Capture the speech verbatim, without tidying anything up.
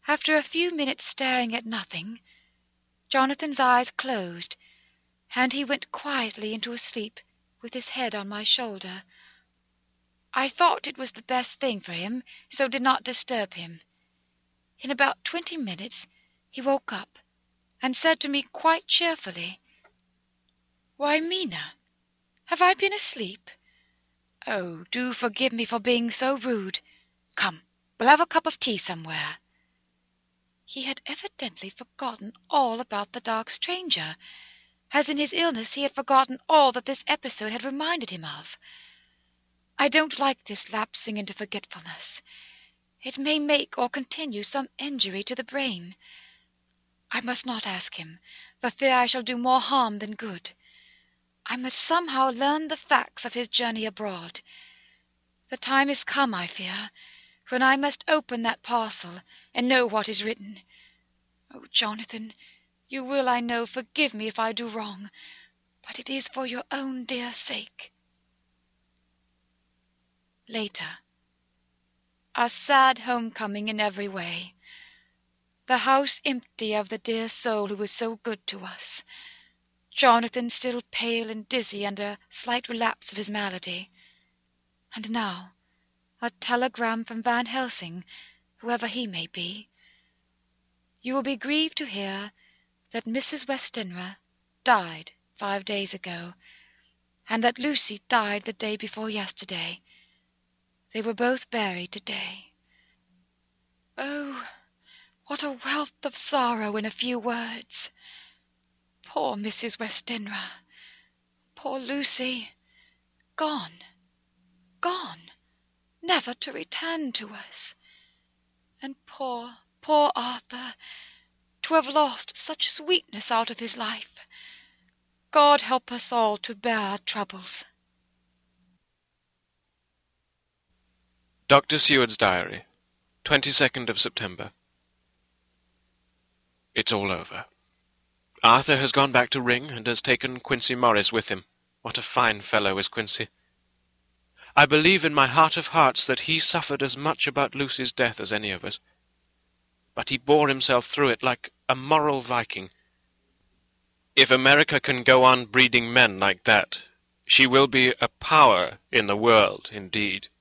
After a few minutes staring at nothing, Jonathan's eyes closed, and he went quietly into a sleep with his head on my shoulder. I thought it was the best thing for him, so did not disturb him. In about twenty minutes he woke up, and said to me quite cheerfully, "Why, Mina, have I been asleep? Oh, do forgive me for being so rude. Come, we'll have a cup of tea somewhere." He had evidently forgotten all about the dark stranger, as in his illness he had forgotten all that this episode had reminded him of. I don't like this lapsing into forgetfulness. It may make or continue some injury to the brain. I must not ask him, for fear I shall do more harm than good. I must somehow learn the facts of his journey abroad. The time is come, I fear, when I must open that parcel and know what is written. Oh, Jonathan, you will, I know, forgive me if I do wrong, but it is for your own dear sake. Later. A sad homecoming in every way. The house empty of the dear soul who was so good to us. Jonathan still pale and dizzy under a slight relapse of his malady. And now a telegram from Van Helsing, whoever he may be. You will be grieved to hear that Missus Westenra died five days ago, and that Lucy died the day before yesterday. They were both buried today. Oh, what a wealth of sorrow in a few words! Poor Missus Westenra! Poor Lucy! Gone, gone, never to return to us! And poor, poor Arthur, to have lost such sweetness out of his life! God help us all to bear our troubles. Doctor Seward's Diary, twenty-second of September. It's all over. Arthur has gone back to Ring, and has taken Quincey Morris with him. What a fine fellow is Quincey! I believe in my heart of hearts that he suffered as much about Lucy's death as any of us. But he bore himself through it like a moral Viking. If America can go on breeding men like that, she will be a power in the world indeed.